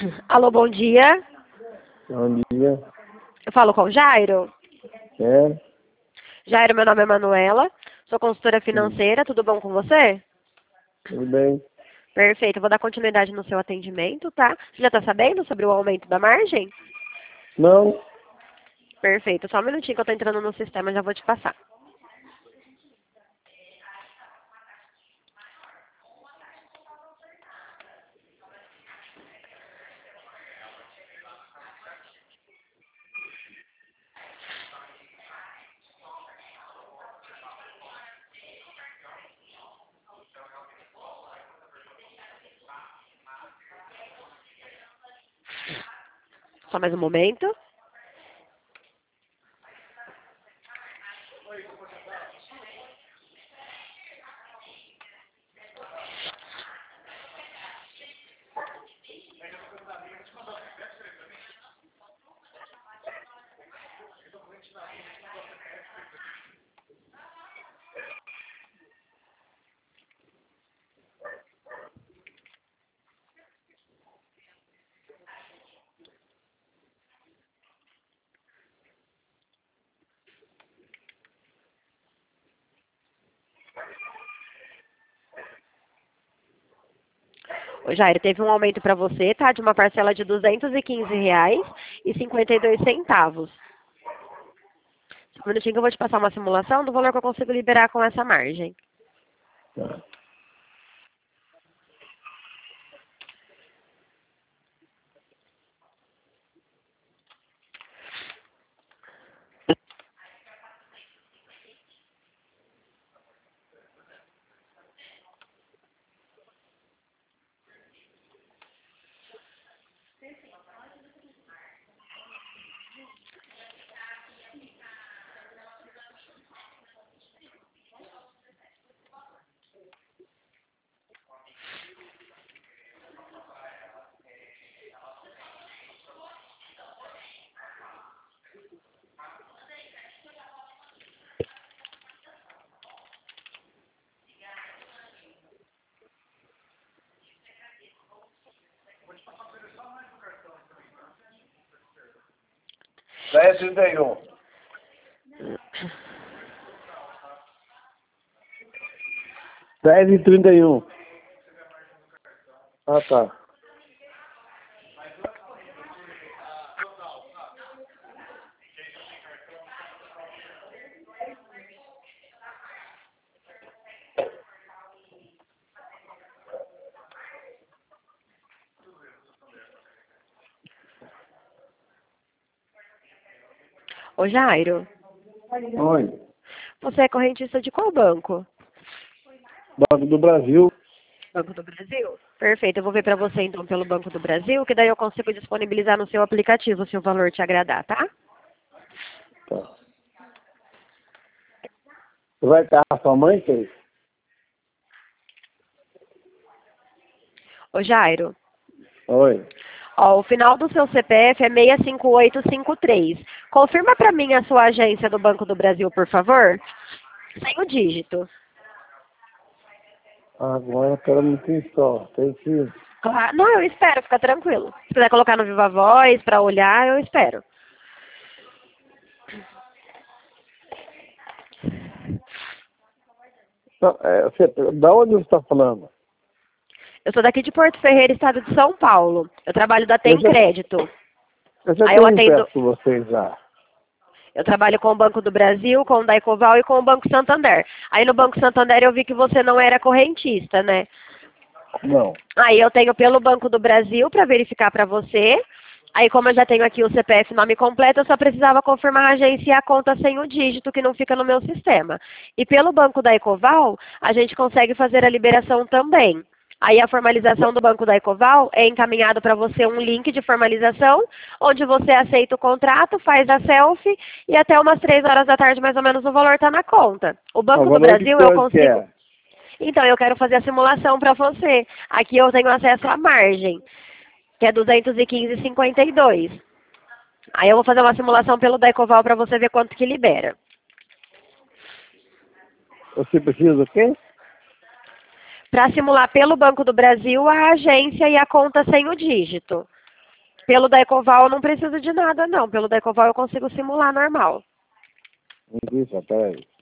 Alô, bom dia. Bom dia. Eu falo com o Jairo. É? Jairo, meu nome é Manuela. Sou consultora Sim. financeira. Tudo bom com você? Tudo bem? Perfeito. Eu vou dar continuidade no seu atendimento, tá? Você já está sabendo sobre o aumento da margem? Não. Perfeito. Só um minutinho que eu estou entrando no sistema e já vou te passar. Só mais um momento. Ô, Jairo, teve um aumento para você, tá? De uma parcela de R$ 215,52. Só um minutinho que eu vou te passar uma simulação do valor que eu consigo liberar com essa margem. Tá. Dez e 31. 10h31. Ah, tá. Ô, Jairo, Oi. você é correntista de qual banco? Banco do Brasil. Banco do Brasil? Perfeito, eu vou ver para você então pelo Banco do Brasil, que daí eu consigo disponibilizar no seu aplicativo se o valor te agradar, tá? Tá. Você vai estar a sua mãe, Cris? Ô, Jairo, Oi. ó, o final do seu CPF é 65853. Confirma para mim a sua agência do Banco do Brasil, por favor? Sem o dígito. Agora ela não tem só. Tem que... Claro. Não, eu espero, fica tranquilo. Se quiser colocar no Viva Voz para olhar, eu espero. Da onde você está falando? Eu sou daqui de Porto Ferreira, estado de São Paulo. Eu trabalho da Eu Tem já, Crédito. eu já Aí eu tenho um atendo. peço vocês já. Eu trabalho com o Banco do Brasil, com o Daicoval e com o Banco Santander. Aí no Banco Santander eu vi que você não era correntista, né? Não. Aí eu tenho pelo Banco do Brasil para verificar para você. Aí como eu já tenho aqui o CPF nome completo, eu só precisava confirmar a agência e a conta sem o dígito que não fica no meu sistema. E pelo Banco da Ecoval, a gente consegue fazer a liberação também. Aí a formalização do Banco da Ecoval é encaminhado para você um link de formalização, onde você aceita o contrato, faz a selfie e até umas 3 horas da tarde mais ou menos o valor está na conta. O O Banco do valor de Brasil eu quanto que consigo. é? Então, eu quero fazer a simulação para você. Aqui eu tenho acesso à margem, que é 215,52. Aí eu vou fazer uma simulação pelo Decoval para você ver quanto que libera. Você precisa do quê? Para simular pelo Banco do Brasil, a agência e a conta sem o dígito. Pelo da Ecoval eu não preciso de nada, não. Pelo da Ecoval eu consigo simular normal. Isso, peraí.